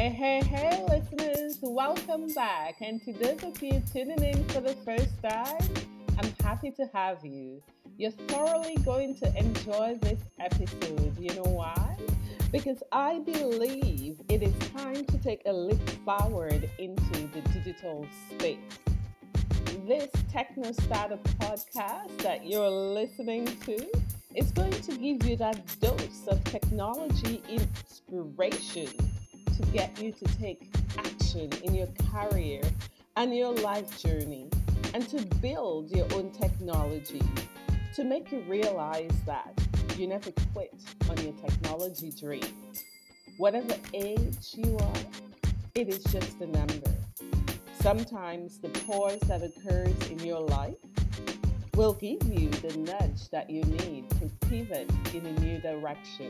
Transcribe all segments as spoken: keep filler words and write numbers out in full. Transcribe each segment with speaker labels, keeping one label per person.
Speaker 1: Hey, hey, hey, listeners, welcome back. And to those of you tuning in for the first time, I'm happy to have you. You're thoroughly going to enjoy this episode. You know why? Because I believe it is time to take a leap forward into the digital space. This Techno Startup podcast that you're listening to is going to give you that dose of technology inspiration to get you to take action in your career and your life journey and to build your own technology to make you realize that you never quit on your technology dream. Whatever age you are, it is just a number. Sometimes the pause that occurs in your life will give you the nudge that you need to pivot in a new direction.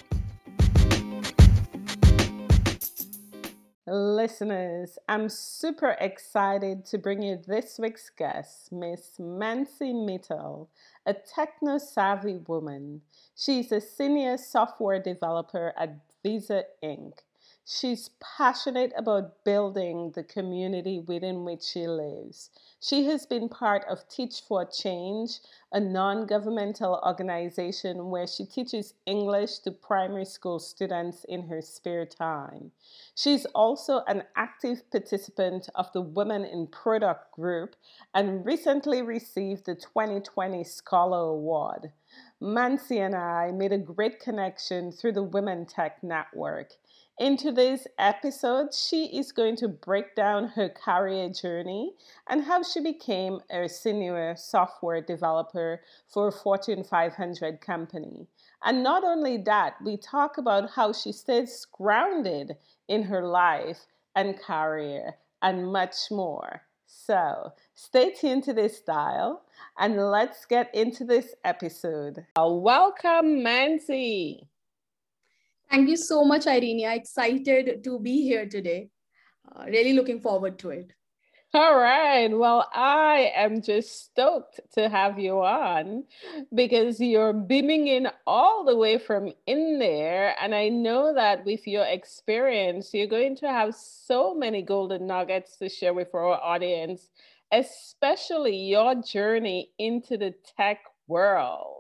Speaker 1: Listeners, I'm super excited to bring you this week's guest, Miss Mansi Mittal, a techno-savvy woman. She's a senior software developer at Visa Incorporated. She's passionate about building the community within which she lives. She has been part of Teach for Change, a non-governmental organization where she teaches English to primary school students in her spare time. She's also an active participant of the Women in Product group and recently received the twenty twenty Scholar Award. Mansi and I made a great connection through the Women Tech Network. In today's episode, she is going to break down her career journey and how she became a senior software developer for a Fortune five hundred company. And not only that, we talk about how she stays grounded in her life and career and much more. So stay tuned to this dial and let's get into this episode. Welcome, Mansi.
Speaker 2: Thank you so much, Irene. I'm excited to be here today. Uh, really looking forward to it.
Speaker 1: All right. Well, I am just stoked to have you on because you're beaming in all the way from in there. And I know that with your experience, you're going to have so many golden nuggets to share with our audience, especially your journey into the tech world.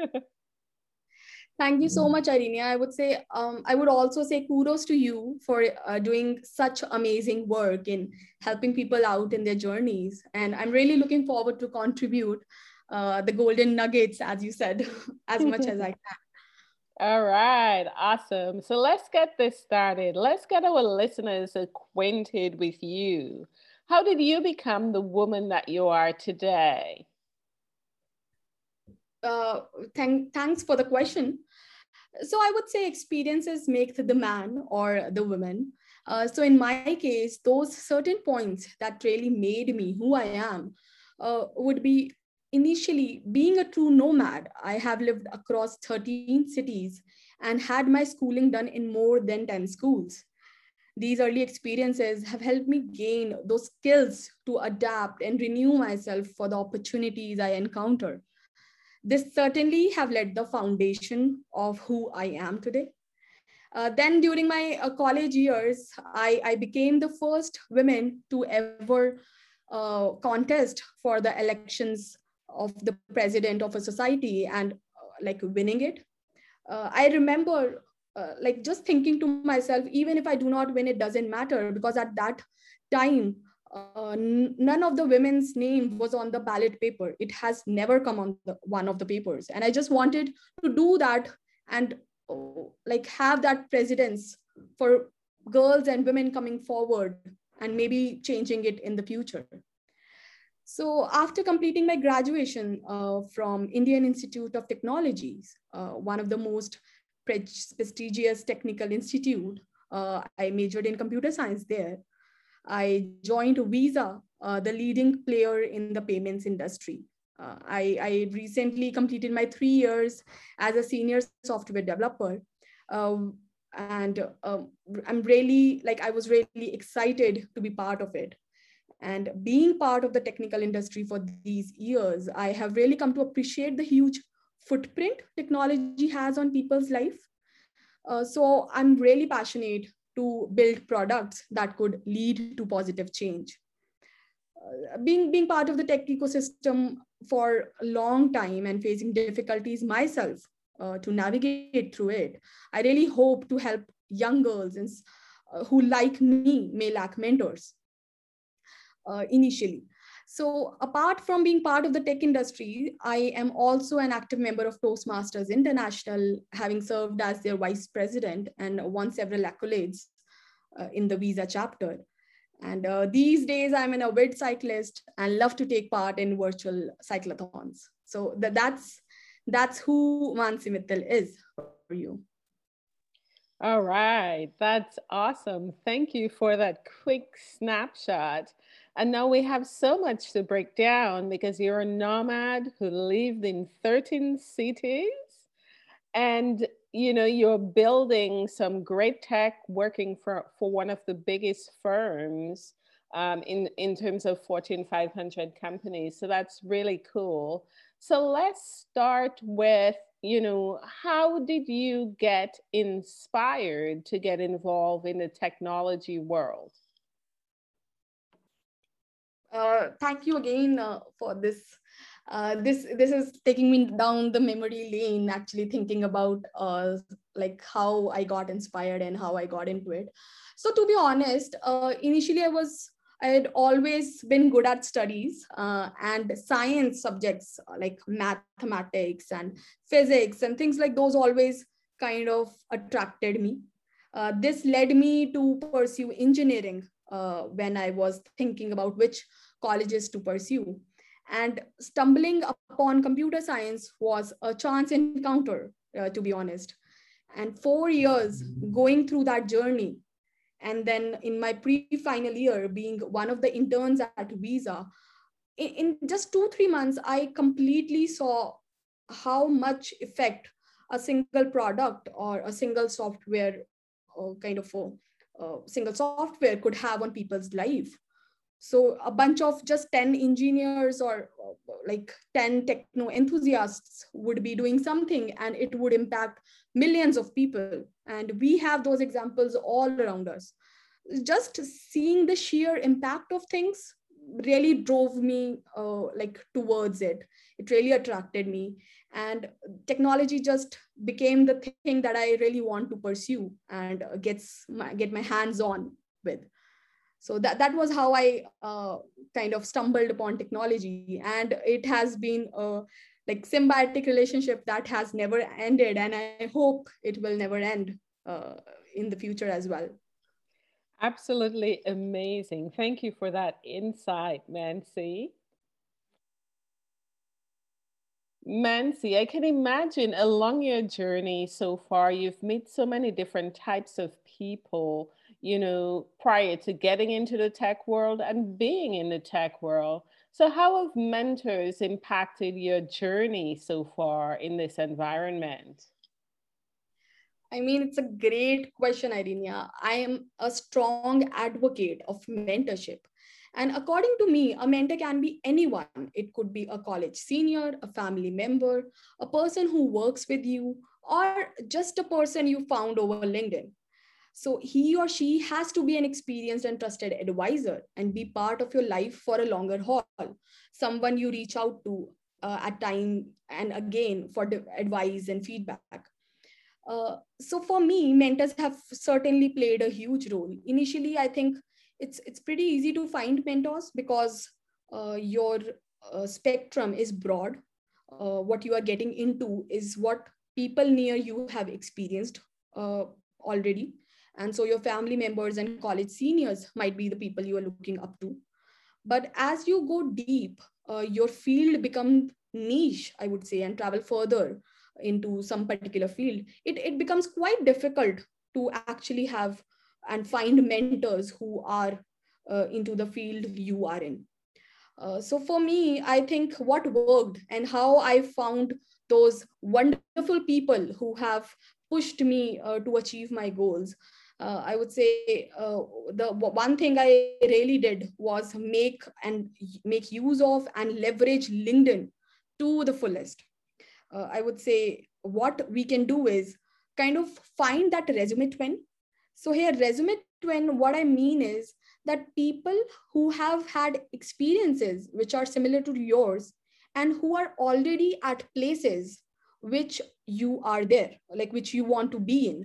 Speaker 2: Thank you so much, Irene. I would say, um, I would also say kudos to you for uh, doing such amazing work in helping people out in their journeys. And I'm really looking forward to contribute uh, the golden nuggets, as you said, as much as I can.
Speaker 1: All right, awesome. So let's get this started. Let's get our listeners acquainted with you. How did you become the woman that you are today?
Speaker 2: Uh, thank, thanks for the question. So I would say experiences make the man or the woman. Uh, so in my case, those certain points that really made me who I am uh, would be initially being a true nomad. I have lived across thirteen cities and had my schooling done in more than ten schools. These early experiences have helped me gain those skills to adapt and renew myself for the opportunities I encounter. This certainly have led the foundation of who I am today. Uh, then during my uh, college years, I, I became the first woman to ever uh, contest for the elections of the president of a society and uh, like winning it. Uh, I remember uh, like just thinking to myself, even if I do not win, it doesn't matter because at that time, uh, n- none of the women's name was on the ballot paper. It has never come on the, one of the papers. And I just wanted to do that and oh, like have that precedence for girls and women coming forward and maybe changing it in the future. So after completing my graduation uh, from Indian Institute of Technologies, uh, one of the most pre- prestigious technical institute, uh, I majored in computer science there. I joined Visa, uh, the leading player in the payments industry. Uh, I, I recently completed my three years as a senior software developer. Um, and um, I'm really, like, I was really excited to be part of it. And being part of the technical industry for these years, I have really come to appreciate the huge footprint technology has on people's life. Uh, so I'm really passionate to build products that could lead to positive change. Uh, being, being part of the tech ecosystem for a long time and facing difficulties myself uh, to navigate through it, I really hope to help young girls and, uh, who, like me, may lack mentors uh, initially. So apart from being part of the tech industry, I am also an active member of Toastmasters International, having served as their vice president and won several accolades uh, in the Visa chapter. And uh, these days, I'm an avid cyclist and love to take part in virtual cyclothons. So that, that's that's who Mansi Mittal is for you.
Speaker 1: All right, that's awesome. Thank you for that quick snapshot. And now we have so much to break down because you're a nomad who lived in thirteen cities and you know you're building some great tech working for, for one of the biggest firms um, in, in terms of Fortune five hundred companies. So that's really cool. So let's start with, you know, how did you get inspired to get involved in the technology world?
Speaker 2: Uh, thank you again uh, for this. Uh, this this is taking me down the memory lane. Actually, thinking about uh, like how I got inspired and how I got into it. So to be honest, uh, initially I was I had always been good at studies uh, and science subjects uh, like mathematics and physics and things like those always kind of attracted me. Uh, this led me to pursue engineering uh, when I was thinking about which colleges to pursue. And stumbling upon computer science was a chance encounter, uh, to be honest. And four years going through that journey, and then in my pre-final year, being one of the interns at Visa, in, in just two, three months, I completely saw how much effect a single product or a single software uh, kind of a uh, single software could have on people's life. So a bunch of just ten engineers or uh, like ten techno enthusiasts would be doing something and it would impact millions of people. And we have those examples all around us. Just seeing the sheer impact of things really drove me uh, like towards it. It really attracted me. And technology just became the thing that I really want to pursue and uh, gets my, get my hands on with. So that, that was how I uh, kind of stumbled upon technology, and it has been a like symbiotic relationship that has never ended, and I hope it will never end uh, in the future as well.
Speaker 1: Absolutely amazing. Thank you for that insight, Mansi. Mansi, I can imagine along your journey so far, you've met so many different types of people, you know, prior to getting into the tech world and being in the tech world. So, how have mentors impacted your journey so far in this environment?
Speaker 2: I mean, it's a great question, Irinia. I am a strong advocate of mentorship. And according to me, a mentor can be anyone. It could be a college senior, a family member, a person who works with you, or just a person you found over LinkedIn. So he or she has to be an experienced and trusted advisor and be part of your life for a longer haul. Someone you reach out to uh, at time and again for advice and feedback. Uh, so for me, mentors have certainly played a huge role. Initially, I think it's it's pretty easy to find mentors because uh, your uh, spectrum is broad. Uh, what you are getting into is what people near you have experienced uh, already. And so your family members and college seniors might be the people you are looking up to. But as you go deep, uh, your field becomes niche, I would say, and travel further into some particular field, it, it becomes quite difficult to actually have and find mentors who are uh, into the field you are in. Uh, so for me, I think what worked and how I found those wonderful people who have pushed me uh, to achieve my goals. Uh, I would say uh, the one thing I really did was make and make use of and leverage LinkedIn to the fullest. Uh, I would say what we can do is kind of find that resume twin So here, resume twin, what I mean is that people who have had experiences which are similar to yours and who are already at places which you are there, like which you want to be in.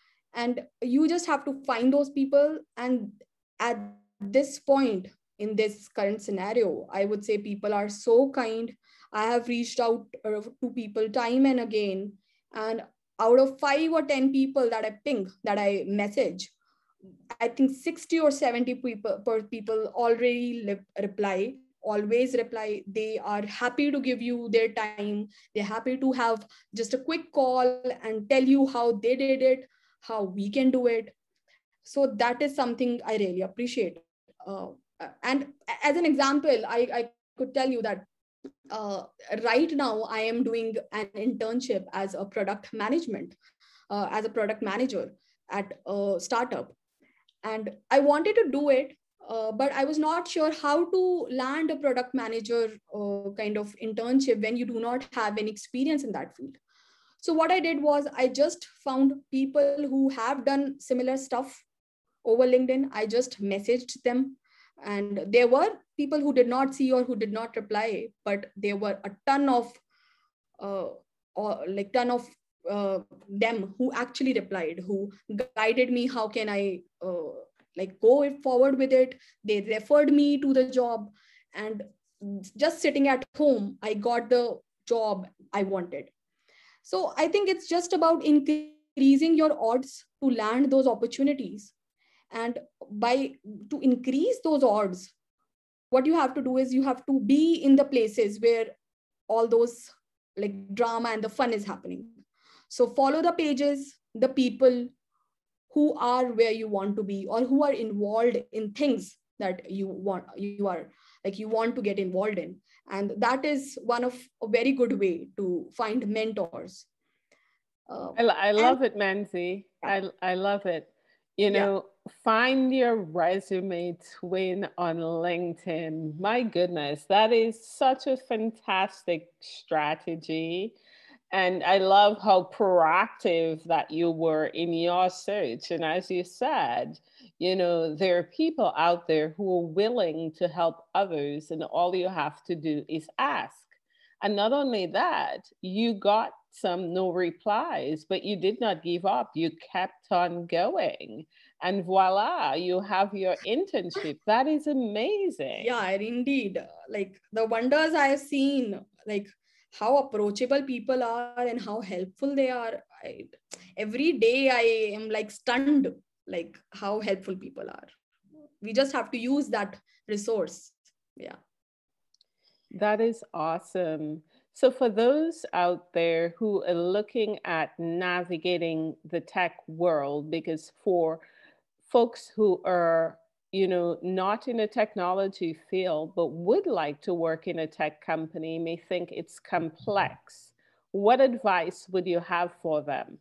Speaker 2: And you just have to find those people. And at this point, in this current scenario, I would say people are so kind. I have reached out uh, to people time and again, and out of five or ten people that I ping, that I message, I think sixty or seventy people per people already li- reply, always reply. They are happy to give you their time. They're happy to have just a quick call and tell you how they did it, how we can do it. So that is something I really appreciate. Uh, and as an example, I, I could tell you that uh, right now I am doing an internship as a product management, uh, as a product manager at a startup. And I wanted to do it, uh, but I was not sure how to land a product manager uh, kind of internship when you do not have any experience in that field. So what I did was I just found people who have done similar stuff over LinkedIn. I just messaged them, and there were people who did not see or who did not reply, but there were a ton of uh, or like ton of uh, them who actually replied, who guided me how can I uh, like go forward with it. They referred me to the job, and just sitting at home, I got the job I wanted. So I think it's just about increasing your odds to land those opportunities. And by to increase those odds, what you have to do is you have to be in the places where all those like drama and the fun is happening. So follow the pages, the people who are where you want to be, or who are involved in things that you want you are like you want to get involved in. And that is one of a very good way to find mentors. uh,
Speaker 1: I, I
Speaker 2: and
Speaker 1: love it, Manzi.
Speaker 2: yeah,
Speaker 1: I, I love it. You
Speaker 2: yeah,
Speaker 1: know, find your resume twin on LinkedIn. My goodness, that is such a fantastic strategy. And I love how proactive that you were in your search. And as you said, you know, there are people out there who are willing to help others, and all you have to do is ask. And not only that, you got some no replies, but you did not give up. You kept on going. And voila, you have your internship. That is amazing.
Speaker 2: yeah, indeed. Like the wonders I have seen, like how approachable people are and how helpful they are. I, every day I am like stunned, like how helpful people are. We just have to use that resource. Yeah.
Speaker 1: That is awesome. So, for those out there who are looking at navigating the tech world, because for folks who are, you know, not in a technology field but would like to work in a tech company, may think it's complex, what advice would you have for them?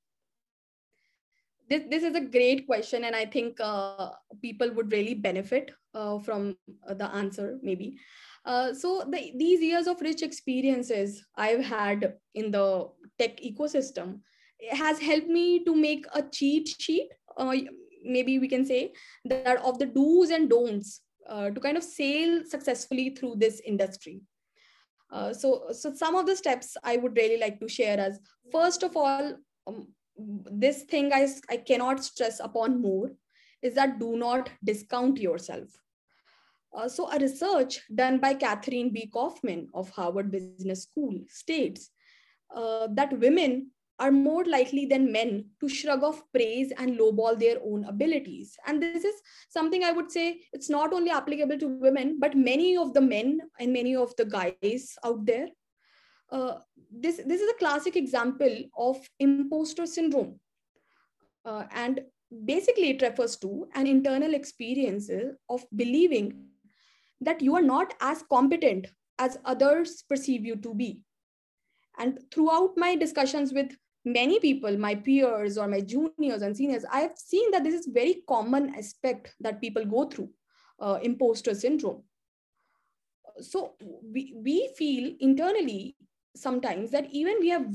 Speaker 2: This, this is a great question, and I think uh, people would really benefit uh, from uh, the answer, maybe. Uh, so the, these years of rich experiences I've had in the tech ecosystem has helped me to make a cheat sheet, uh, maybe we can say, that of the do's and don'ts uh, to kind of sail successfully through this industry. Uh, so, so some of the steps I would really like to share as, first of all, um, this thing I, I cannot stress upon more is that do not discount yourself. Uh, so a research done by Catherine B. Kaufman of Harvard Business School states uh, that women are more likely than men to shrug off praise and lowball their own abilities. And this is something I would say it's not only applicable to women, but many of the men and many of the guys out there. Uh, this, this is a classic example of imposter syndrome. Uh, and basically, it refers to an internal experience of believing that you are not as competent as others perceive you to be. And throughout my discussions with many people, my peers or my juniors and seniors, I have seen that this is very common aspect that people go through, uh, imposter syndrome. So we, we feel internally sometimes that even we have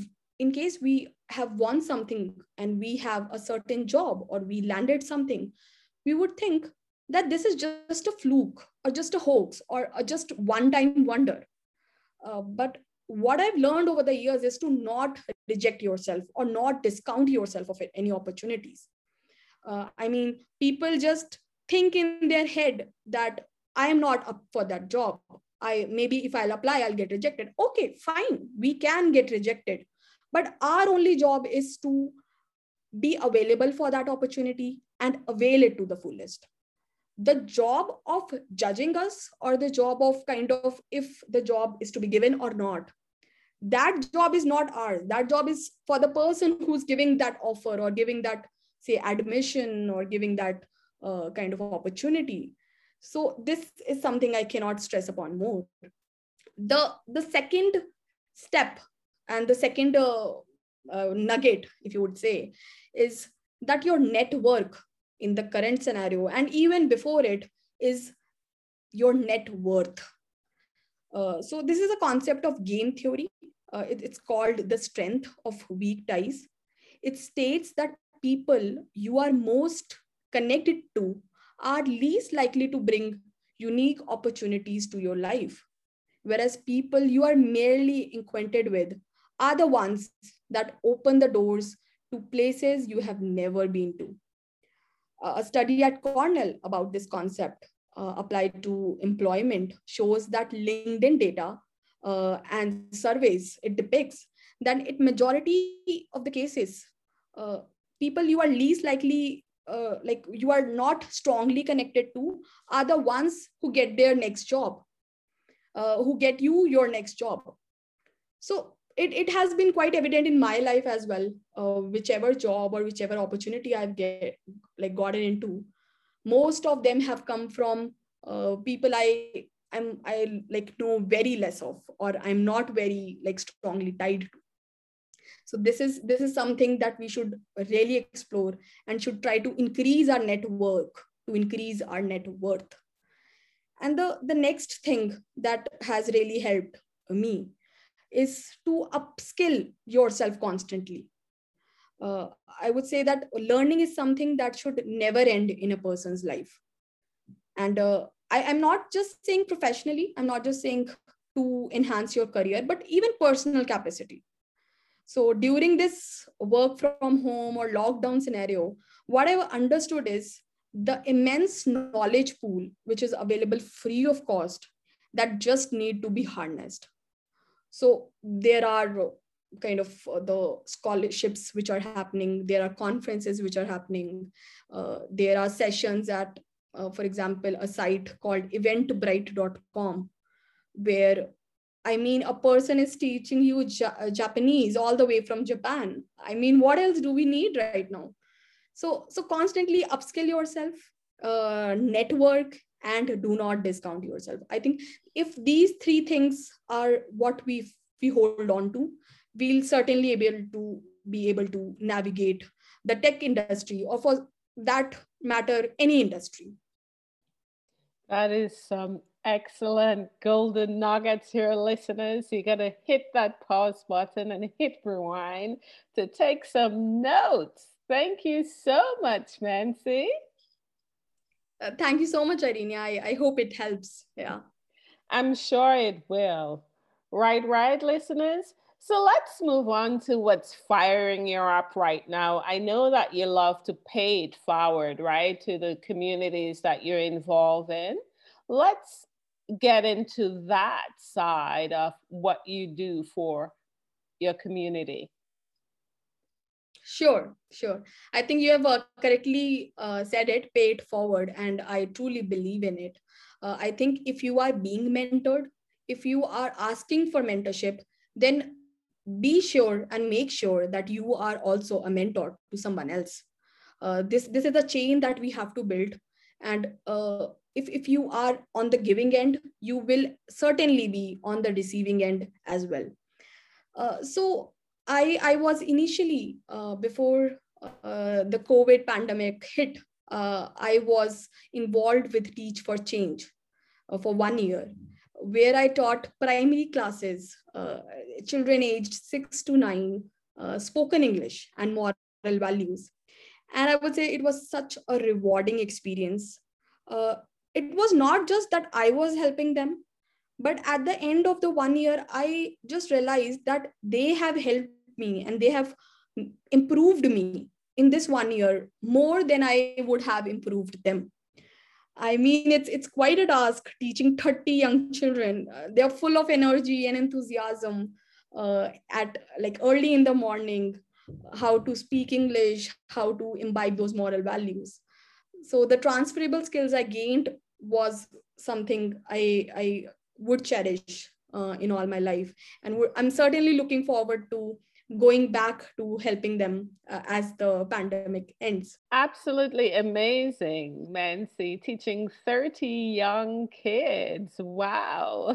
Speaker 2: in case we have won something and we have a certain job or we landed something, we would think that this is just a fluke or just a hoax or a just one time wonder. Uh, but what I've learned over the years is to not reject yourself or not discount yourself of any opportunities. Uh, I mean, people just think in their head that I am not up for that job. I maybe if I'll apply, I'll get rejected. Okay, fine, we can get rejected. But our only job is to be available for that opportunity and avail it to the fullest. The job of judging us, or the job of kind of if the job is to be given or not, that job is not ours. That job is for the person who's giving that offer or giving that, say, admission or giving that uh, kind of opportunity. So this is something I cannot stress upon more. The, the second step and the second uh, uh, nugget, if you would say, is that your network in the current scenario and even before it is your net worth. Uh, so this is a concept of game theory. Uh, it, it's called the strength of weak ties. It states that people you are most connected to are least likely to bring unique opportunities to your life, whereas people you are merely acquainted with are the ones that open the doors to places you have never been to. Uh, a study at Cornell about this concept uh, applied to employment shows that LinkedIn data uh, and surveys, it depicts that in majority of the cases, uh, people you are least likely, uh, like you are not strongly connected to, are the ones who get their next job, uh, who get you your next job. So it, it has been quite evident in my life as well. Uh, whichever job or whichever opportunity I've get like gotten into, most of them have come from uh, people I I'm I like know very less of, or I'm not very like strongly tied to. So this is this is something that we should really explore and should try to increase our network, to increase our net worth. And the the next thing that has really helped me is to upskill yourself constantly. Uh, I would say that learning is something that should never end in a person's life. And uh, I am not just saying professionally, I'm not just saying to enhance your career, but even personal capacity. So during this work from home or lockdown scenario, what I've understood is the immense knowledge pool, which is available free of cost, that just need to be harnessed. So there are kind of uh, the scholarships which are happening. There are conferences which are happening. Uh, there are sessions at, uh, for example, a site called eventbrite dot com, where I mean, a person is teaching you ja- Japanese all the way from Japan. I mean, what else do we need right now? So, so constantly upskill yourself, uh, network, and do not discount yourself. I think if these three things are what we we hold on to, we'll certainly be able to be able to navigate the tech industry, or for that matter, any industry.
Speaker 1: That is some excellent golden nuggets here, listeners. You got to hit that pause button and hit rewind to take some notes. Thank you so much, Mansi.
Speaker 2: Uh, thank you so much, Irene. I, I hope it helps. Yeah.
Speaker 1: I'm sure it will. Right, right, listeners? So let's move on to what's firing you up right now. I know that you love to pay it forward, right, to the communities that you're involved in. Let's get into that side of what you do for your community.
Speaker 2: Sure, sure. I think you have uh, correctly uh, said it, pay it forward, and I truly believe in it. Uh, I think if you are being mentored, if you are asking for mentorship, then be sure and make sure that you are also a mentor to someone else. Uh, this, this is a chain that we have to build. And uh, if, if you are on the giving end, you will certainly be on the receiving end as well. Uh, so I, I was initially, uh, before uh, the COVID pandemic hit, uh, I was involved with Teach for Change uh, for one year, where I taught primary classes, uh, children aged six to nine, uh, spoken English, and moral values. And I would say it was such a rewarding experience. Uh, it was not just that I was helping them, but at the end of the one year, I just realized that they have helped me and they have improved me in this one year more than I would have improved them. I mean, it's it's quite a task teaching thirty young children. Uh, they're full of energy and enthusiasm uh, at like early in the morning, how to speak English, how to imbibe those moral values. So the transferable skills I gained was something I I would cherish uh, in all my life, and would- I'm certainly looking forward to going back to helping them uh, as the pandemic ends.
Speaker 1: Absolutely amazing, Mansi, teaching thirty young kids. Wow.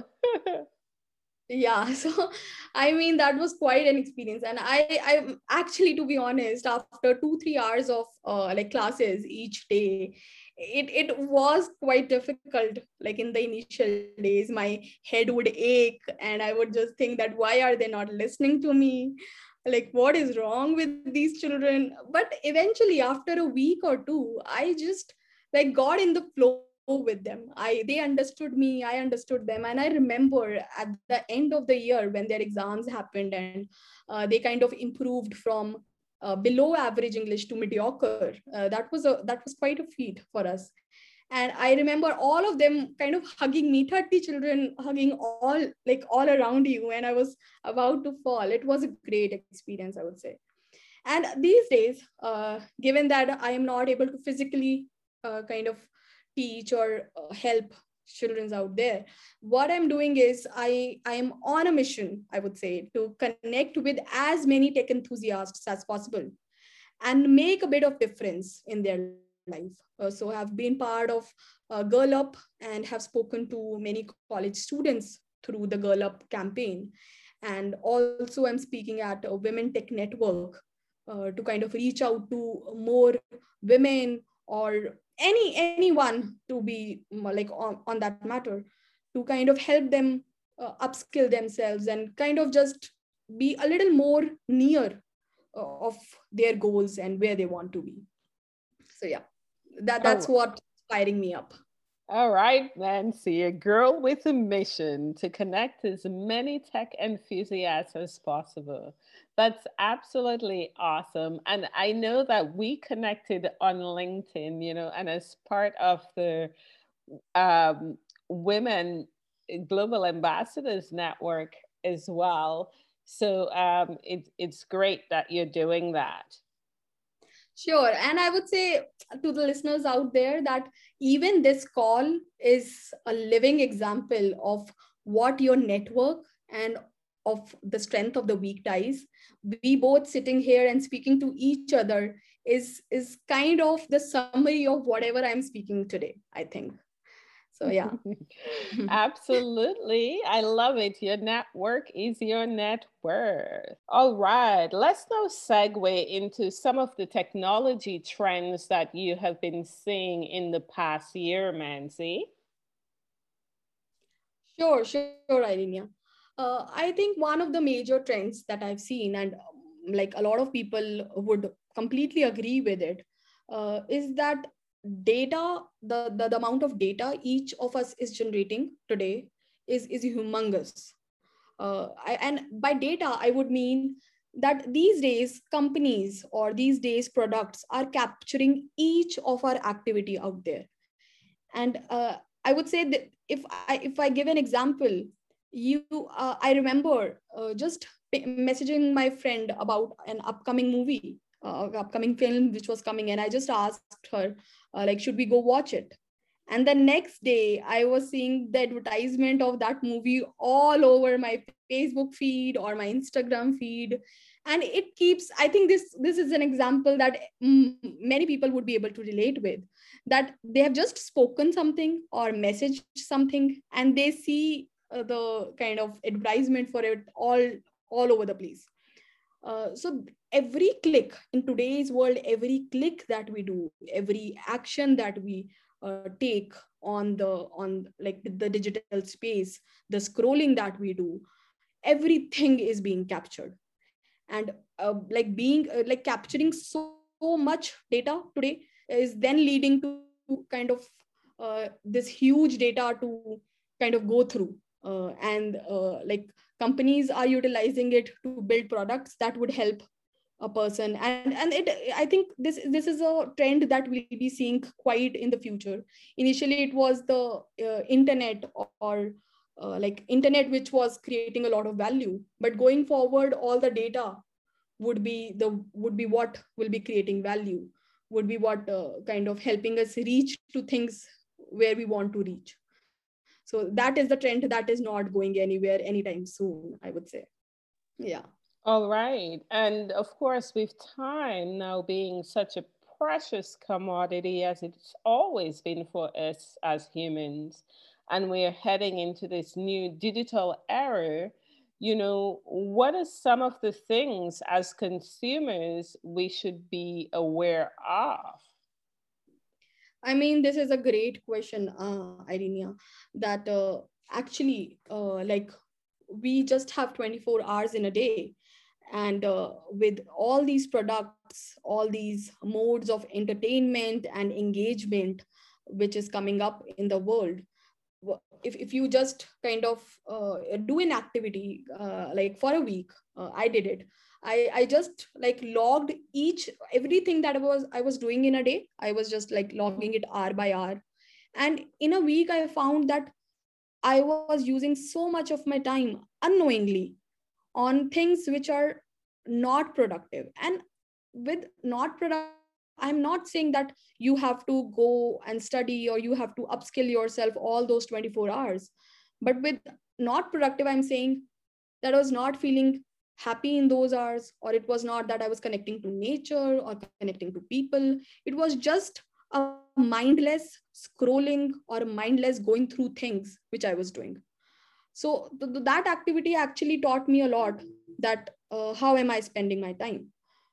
Speaker 2: Yeah, so I mean that was quite an experience, and i i actually, to be honest, after two three hours of uh, like classes each day, it it was quite difficult. Like in the initial days, my head would ache and I would just think that why are they not listening to me, like what is wrong with these children. But eventually, after a week or two, I just like got in the flow with them. I They understood me, I understood them, and I remember at the end of the year when their exams happened and uh, they kind of improved from uh, below average English to mediocre. Uh, that was a that was quite a feat for us. And I remember all of them kind of hugging me, thirty children hugging all like all around you, and I was about to fall. It was a great experience, I would say. And these days, uh, given that I am not able to physically uh, kind of teach or uh, help children out there, what I'm doing is i i am on a mission, I would say, to connect with as many tech enthusiasts as possible and make a bit of difference in their life. Uh, so I've been part of uh, Girl Up and have spoken to many college students through the Girl Up campaign. And also I'm speaking at a Women Tech Network uh, to kind of reach out to more women or any anyone to be mm, like on, on that matter, to kind of help them uh, upskill themselves and kind of just be a little more near uh, of their goals and where they want to be. So yeah, that that's
Speaker 1: Oh,
Speaker 2: what firing me up.
Speaker 1: all right, Nancy, a girl with a mission to connect as many tech enthusiasts as possible. That's absolutely awesome. And I know that we connected on LinkedIn, you know, and as part of the um, Women Global Ambassadors Network as well. So um, it, it's great that you're doing that.
Speaker 2: Sure. And I would say to the listeners out there that even this call is a living example of what your network and of the strength of the weak ties. We both sitting here and speaking to each other is is kind of the summary of whatever I'm speaking today, I think. So yeah.
Speaker 1: Absolutely. I love it. Your network is your net worth. All right. Let's now segue into some of the technology trends that you have been seeing in the past year, Mansi.
Speaker 2: Sure, sure, Irenia. Uh, I think one of the major trends that I've seen, and um, like a lot of people would completely agree with it, uh, is that data, the, the, the amount of data each of us is generating today is, is humongous. Uh, I, and by data, I would mean that these days, companies or these days, products are capturing each of our activity out there. And uh, I would say that if I if I give an example, you uh, I remember uh, just messaging my friend about an upcoming movie, uh, upcoming film which was coming, and I just asked her uh, like, should we go watch it? And the next day I was seeing the advertisement of that movie all over my Facebook feed or my Instagram feed. And it keeps, I think this this is an example that mm, many people would be able to relate with, that they have just spoken something or messaged something and they see uh, the kind of advertisement for it all all over the place. Uh, so every click in today's world, every click that we do, every action that we uh, take on the on like the digital space, the scrolling that we do, everything is being captured. And uh, like being uh, like capturing so much data today is then leading to kind of uh, this huge data to kind of go through, uh, and uh, like companies are utilizing it to build products that would help a person. And and it, I think this this is a trend that we'll be seeing quite in the future. Initially it was the uh, internet, or uh, like internet, which was creating a lot of value, but going forward all the data would be the would be what will be creating value, would be what uh, kind of helping us reach to things where we want to reach. So that is the trend that is not going anywhere anytime soon, I would say. Yeah.
Speaker 1: All right. And of course, with time now being such a precious commodity as it's always been for us as humans, and we're heading into this new digital era, you know, what are some of the things as consumers we should be aware of?
Speaker 2: I mean, this is a great question, uh, Irenia, that uh, actually, uh, like, we just have twenty-four hours in a day. And uh, with all these products, all these modes of entertainment and engagement, which is coming up in the world, if, if you just kind of uh, do an activity uh, like for a week, uh, I did it. I, I just like logged each everything that I was I was doing in a day. I was just like logging it hour by hour. And in a week, I found that I was using so much of my time unknowingly on things which are not productive. And with not productive, I'm not saying that you have to go and study or you have to upskill yourself all those twenty-four hours. But with not productive, I'm saying that I was not feeling happy in those hours, or it was not that I was connecting to nature or connecting to people. It was just a mindless scrolling or mindless going through things which I was doing. So th- th- that activity actually taught me a lot, that uh, how am I spending my time.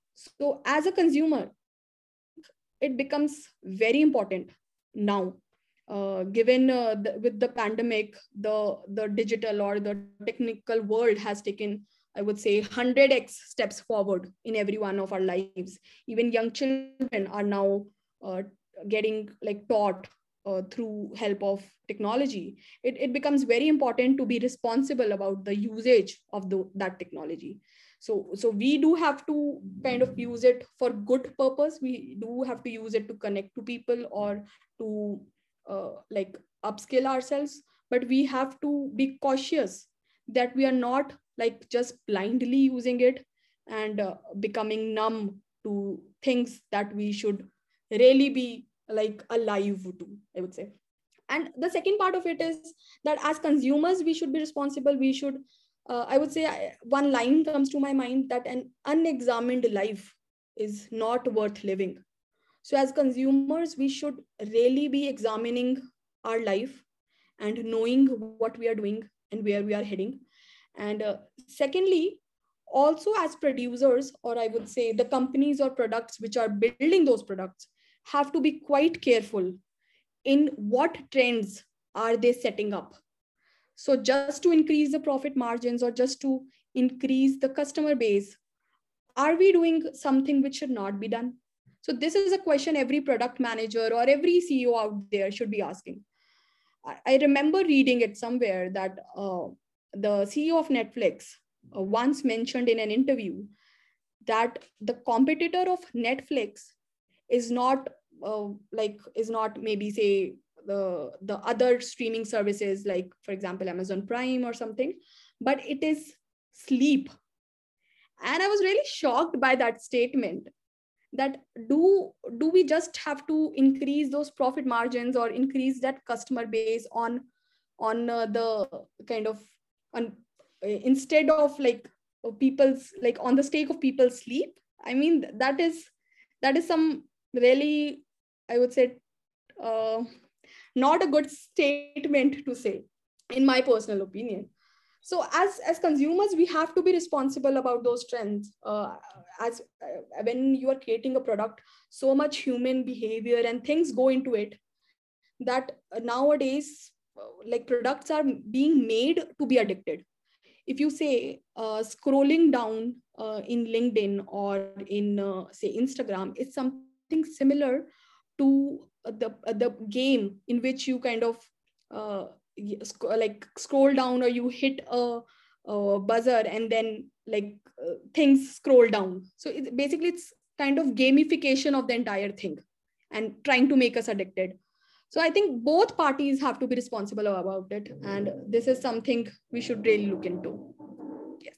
Speaker 2: So as a consumer, I think it becomes very important now, uh, given uh, the, with the pandemic, the the digital or the technical world has taken, I would say, one hundred x steps forward in every one of our lives. Even young children are now uh, getting like taught uh, through help of technology. It, it becomes very important to be responsible about the usage of the, that technology. So so we do have to kind of use it for good purpose. We do have to use it to connect to people or to uh, like upskill ourselves. But we have to be cautious that we are not like just blindly using it and uh, becoming numb to things that we should really be like alive to, I would say. And the second part of it is that as consumers we should be responsible. We should, uh, I would say, I- one line comes to my mind, that an unexamined life is not worth living. So as consumers we should really be examining our life and knowing what we are doing and where we are heading. And uh, secondly, also as producers, or I would say the companies or products which are building those products, have to be quite careful in what trends are they setting up. So just to increase the profit margins or just to increase the customer base, are we doing something which should not be done? So this is a question every product manager or every C E O out there should be asking. I, I remember reading it somewhere that uh, the C E O of Netflix uh, once mentioned in an interview that the competitor of Netflix is not uh, like is not maybe say the the other streaming services, like for example Amazon Prime or something, but it is sleep. And I was really shocked by that statement, that do do we just have to increase those profit margins or increase that customer base on on uh, the kind of on uh, instead of like uh, people's like on the stake of people's sleep? I mean, that is that is some really, I would say, uh, not a good statement to say, in my personal opinion. So as as consumers we have to be responsible about those trends. Uh, as uh, when you are creating a product, so much human behavior and things go into it, that uh, nowadays uh, like products are being made to be addicted. if you say uh, scrolling down uh, in LinkedIn or in uh, say Instagram, it's something similar to the uh, the game in which you kind of uh, like scroll down, or you hit a, a buzzer and then like uh, things scroll down. So it, basically it's kind of gamification of the entire thing and trying to make us addicted. So I think both parties have to be responsible about it, and this is something we should really look into. Yes.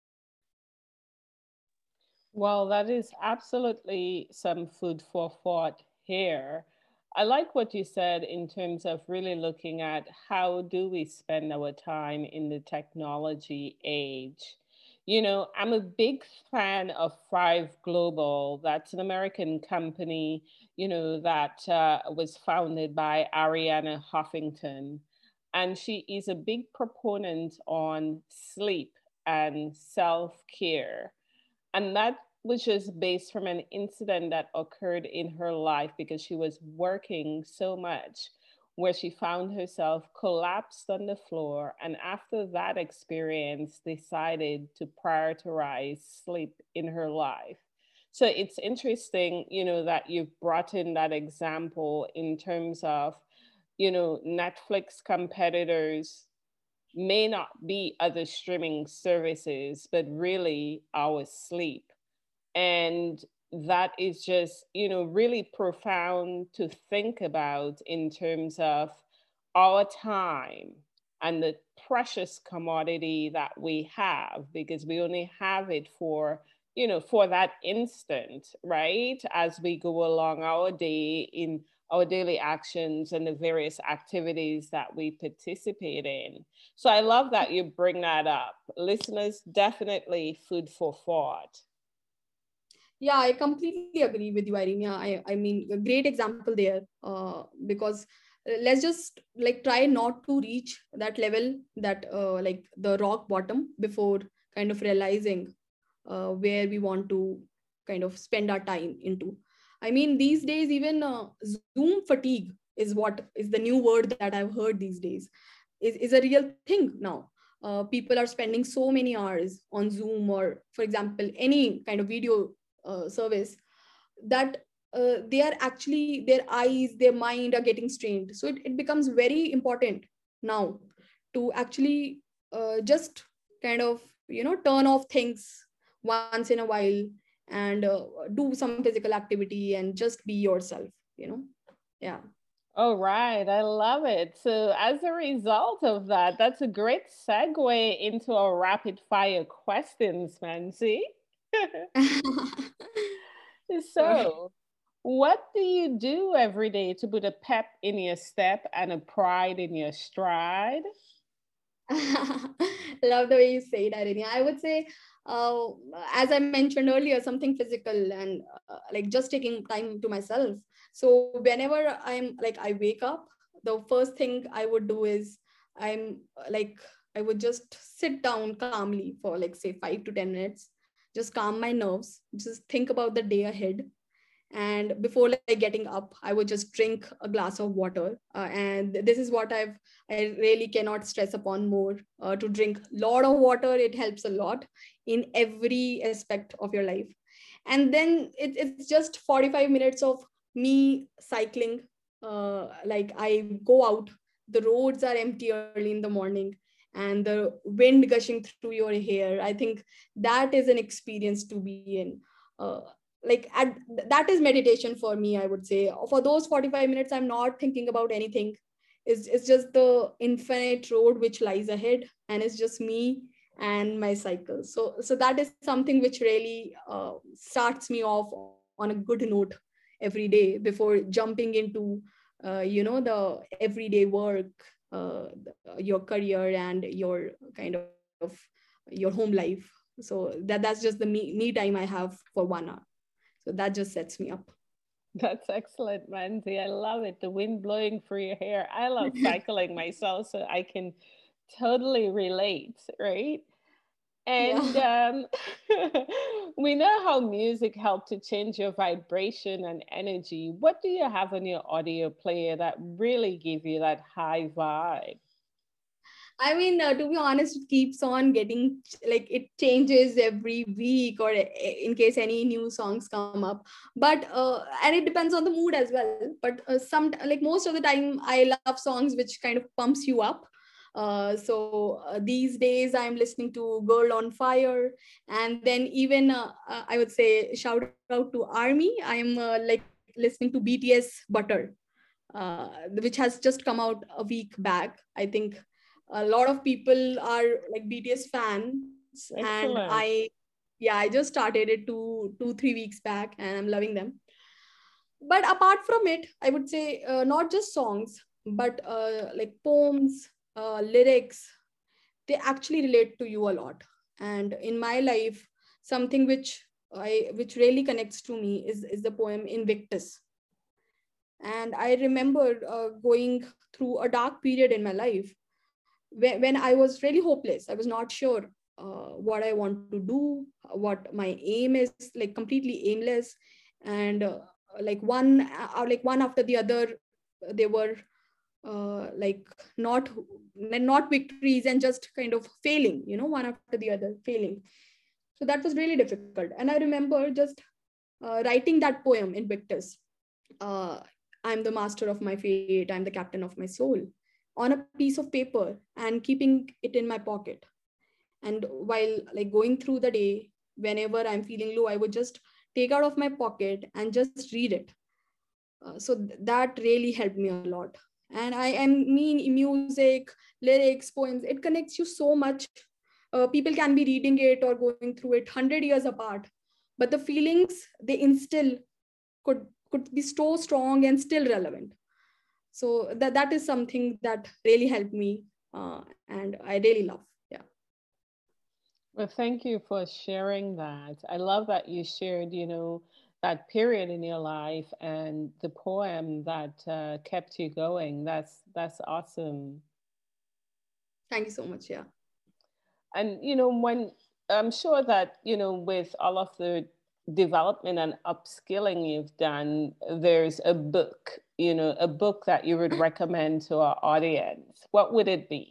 Speaker 1: Well, that is absolutely some food for thought here. I like what you said in terms of really looking at how do we spend our time in the technology age. You know, I'm a big fan of Thrive Global. That's an American company, you know, that uh, was founded by Ariana Huffington. And she is a big proponent on sleep and self care, and that was just based from an incident that occurred in her life because she was working so much, where she found herself collapsed on the floor. And after that experience, decided to prioritize sleep in her life. So it's interesting, you know, that you've brought in that example in terms of, you know, Netflix competitors may not be other streaming services, but really our sleep. And that is just, you know, really profound to think about in terms of our time and the precious commodity that we have, because we only have it for, you know, for that instant, right? As we go along our day in our daily actions and the various activities that we participate in. So I love that you bring that up. Listeners, definitely food for thought.
Speaker 2: Yeah, I completely agree with you, Irina. I, I mean, a great example there, uh, because uh, let's just like try not to reach that level, that uh, like the rock bottom, before kind of realizing uh, where we want to kind of spend our time into. I mean, these days, even uh, Zoom fatigue is what is the new word that I've heard these days, is, is a real thing now. Uh, people are spending so many hours on Zoom, or, for example, any kind of video uh, service, that uh, they are actually, their eyes, their mind are getting strained. So it, it becomes very important now to actually uh, just kind of, you know, turn off things once in a while, and uh, do some physical activity and just be yourself, you know. Yeah.
Speaker 1: All right, I love it. So, as a result of that, that's a great segue into our rapid fire questions, Mansi.
Speaker 2: Sure.
Speaker 1: So, what do you do every day to put a pep in your step and a pride in your stride?
Speaker 2: Love the way you say it, Irene. I would say, uh, as I mentioned earlier, something physical, and uh, like just taking time to myself. So whenever I'm like, I wake up, the first thing I would do is I'm uh, like, I would just sit down calmly for like, say, five to ten minutes, just calm my nerves, just think about the day ahead. And before like getting up, I would just drink a glass of water, uh, and this is what i've I really cannot stress upon more, uh, to drink a lot of water. It helps a lot in every aspect of your life. And then it, it's just forty-five minutes of me cycling. Uh, like I go out, the roads are empty early in the morning, and the wind gushing through your hair. I think that is an experience to be in. uh, like at, that is meditation for me, I would say. For those forty-five minutes, I'm not thinking about anything. It's, it's just the infinite road which lies ahead, and it's just me and my cycle. So so that is something which really uh, starts me off on a good note every day before jumping into uh, you know the everyday work, uh, your career, and your kind of your home life. So that that's just the me, me time I have for one hour. So that just sets me up.
Speaker 1: That's excellent, Manzi. I love it. The wind blowing through your hair. I love cycling myself, so I can totally relate, right? And
Speaker 2: Yeah.
Speaker 1: um, we know how music helped to change your vibration and energy. What do you have on your audio player that really give you that high vibe?
Speaker 2: I mean, uh, to be honest, it keeps on getting like it changes every week, or in case any new songs come up. But uh, and it depends on the mood as well. But uh, some like most of the time, I love songs which kind of pumps you up. Uh, so uh, these days, I'm listening to Girl on Fire, and then even uh, uh, I would say shout out to Army. I'm uh, like listening to B T S Butter, uh, which has just come out a week back. I think a lot of people are like B T S fans, and
Speaker 1: Excellent.
Speaker 2: I, yeah, I just started it two, two, three weeks back, and I'm loving them. But apart from it, I would say uh, not just songs, but uh, like poems, uh, lyrics, they actually relate to you a lot. And in my life, something which I which really connects to me is is the poem Invictus. And I remember uh, going through a dark period in my life when, when I was really hopeless. I was not sure uh, what I want to do, what my aim is, like completely aimless. And uh, like one, uh, like one after the other, they were uh, like not not victories and just kind of failing, you know, one after the other, failing. So that was really difficult. And I remember just uh, writing that poem Invictus. uh, I'm the master of my fate, I'm the captain of my soul, on a piece of paper and keeping it in my pocket. And while like going through the day, whenever I'm feeling low, I would just take out of my pocket and just read it. Uh, so th- that really helped me a lot. And I, I mean, music, lyrics, poems, it connects you so much. Uh, people can be reading it or going through it one hundred years apart, but the feelings they instill could could be so strong and still relevant. So that that is something that really helped me, uh, and I really love. Yeah.
Speaker 1: Well, thank you for sharing that. I love that you shared, you know, that period in your life and the poem that uh, kept you going. That's that's awesome.
Speaker 2: Thank you so much. Yeah.
Speaker 1: And you know, when I'm sure that, you know, with all of the development and upskilling you've done, there's a book, you know, a book that you would recommend to our audience. What would it be?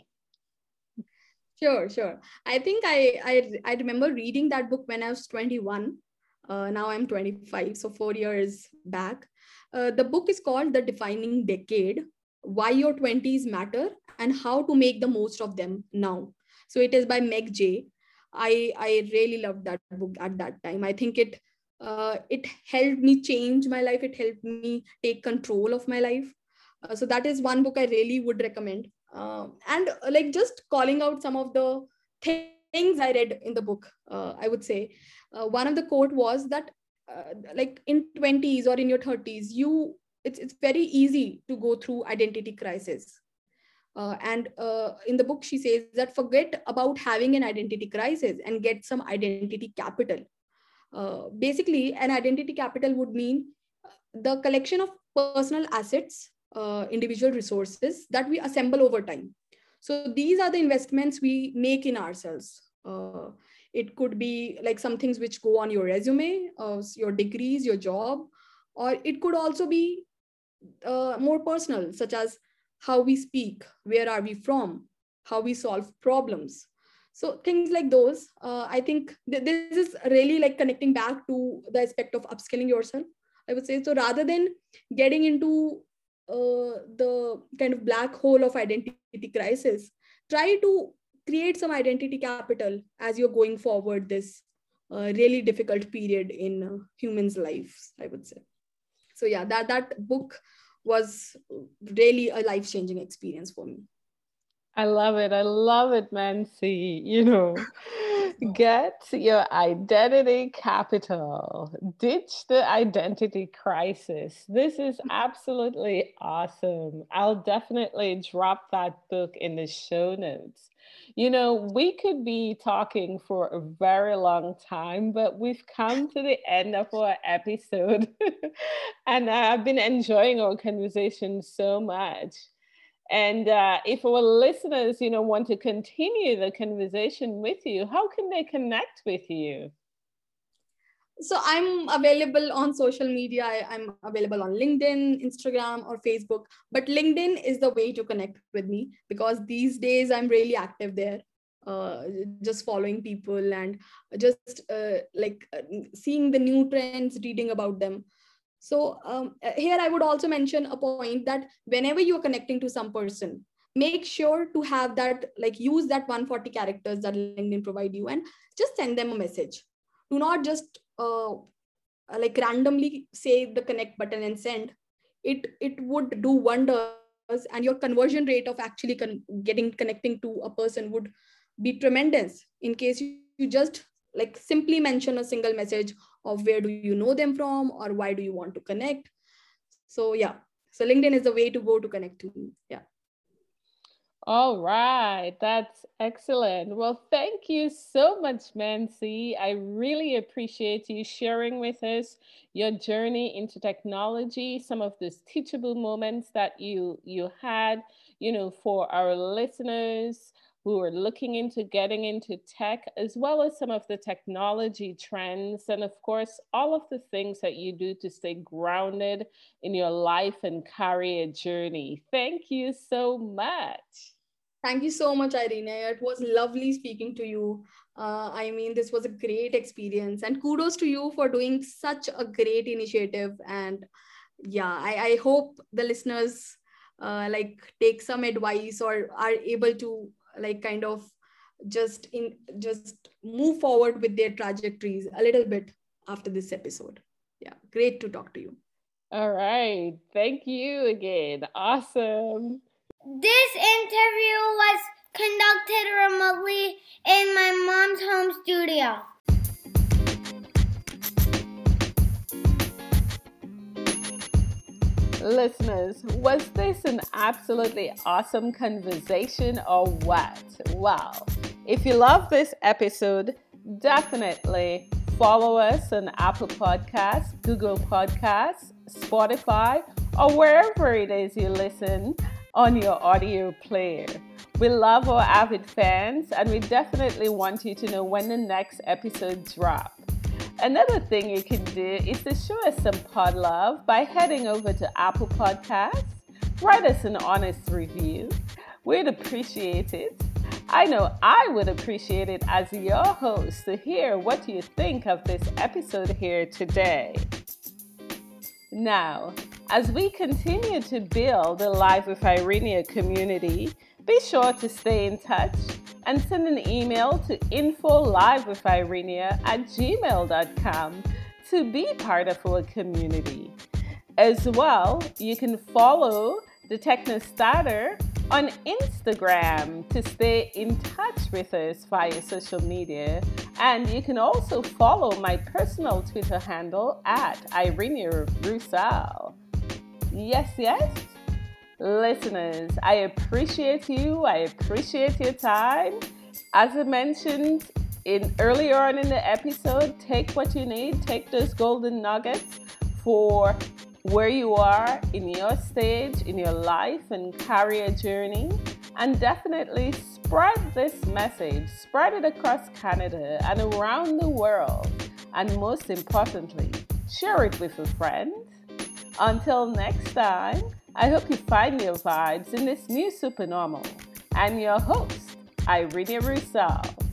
Speaker 2: Sure, sure. I think I I I remember reading that book when I was twenty-one. Uh, now I'm twenty-five, so four years back. Uh, the book is called The Defining Decade: Why Your twenties Matter and How to Make the Most of Them Now. So it is by Meg Jay. I I really loved that book at that time. I think it uh, it helped me change my life. It helped me take control of my life. Uh, so that is one book I really would recommend. Uh, and uh, like just calling out some of the things I read in the book, uh, I would say uh, one of the quote was that uh, like in twenties or in your thirties, you it's it's very easy to go through identity crisis. Uh, and uh, in the book, she says that forget about having an identity crisis and get some identity capital. Uh, basically, an identity capital would mean uh, the collection of personal assets, uh, individual resources that we assemble over time. So these are the investments we make in ourselves. Uh, it could be like some things which go on your resume, uh, your degrees, your job, or it could also be uh, more personal, such as how we speak, where are we from, how we solve problems. So things like those, uh, I think th- this is really like connecting back to the aspect of upskilling yourself, I would say. So rather than getting into uh, the kind of black hole of identity crisis, try to create some identity capital as you're going forward this uh, really difficult period in uh, humans' lives, I would say. So yeah, that that book was really a life changing experience for me.
Speaker 1: I love it. I love it, Mansi. You know, get your identity capital, ditch the identity crisis. This is absolutely awesome. I'll definitely drop that book in the show notes. You know, we could be talking for a very long time, but we've come to the end of our episode. And I've been enjoying our conversation so much. And uh, if our listeners, you know, want to continue the conversation with you, how can they connect with you?
Speaker 2: So I'm available on social media. I, I'm available on LinkedIn, Instagram, or Facebook. But LinkedIn is the way to connect with me because these days I'm really active there, uh, just following people and just uh, like uh, seeing the new trends, reading about them. So um, uh, here I would also mention a point that whenever you are connecting to some person, make sure to have that, like use that one hundred forty characters that LinkedIn provide you and just send them a message. Do not just uh, like randomly say the connect button and send. It it would do wonders, and your conversion rate of actually con- getting connecting to a person would be tremendous in case you just like simply mention a single message of where do you know them from or why do you want to connect. So yeah, so LinkedIn is the way to go to connect to me. Yeah.
Speaker 1: All right, that's excellent. Well, thank you so much, Mansi. I really appreciate you sharing with us your journey into technology, some of those teachable moments that you you had, you know, for our listeners who are looking into getting into tech, as well as some of the technology trends, and of course, all of the things that you do to stay grounded in your life and career journey. Thank you so much.
Speaker 2: Thank you so much, Irene. It was lovely speaking to you. Uh, I mean, this was a great experience, and kudos to you for doing such a great initiative. And yeah, I, I hope the listeners uh, like take some advice or are able to like kind of just in just move forward with their trajectories a little bit after this episode. Yeah, great to talk to you.
Speaker 1: All right. Thank you again. Awesome.
Speaker 3: This interview was conducted remotely in my mom's home studio.
Speaker 1: Listeners, was this an absolutely awesome conversation or what? Well, if you love this episode, definitely follow us on Apple Podcasts, Google Podcasts, Spotify, or wherever it is you listen on your audio player. We love our avid fans, and we definitely want you to know when the next episode drops. Another thing you can do is to show us some pod love by heading over to Apple Podcasts. Write us an honest review. We'd appreciate it. I know I would appreciate it as your host to hear what you think of this episode here today. Now, as we continue to build the Live with Irenia community, be sure to stay in touch and send an email to info live with irenia at gmail dot com to be part of our community. As well, you can follow the Technostarter on Instagram to stay in touch with us via social media. And you can also follow my personal Twitter handle at Irenia Roussel. Yes, yes. Listeners, I appreciate you. I appreciate your time. As I mentioned in earlier on in the episode, take what you need, take those golden nuggets for where you are in your stage, in your life and career journey, and definitely spread this message, spread it across Canada and around the world, and most importantly, share it with a friend. Until next time, I hope you find your vibes in this new supernormal. I'm your host, Irenia Roussel.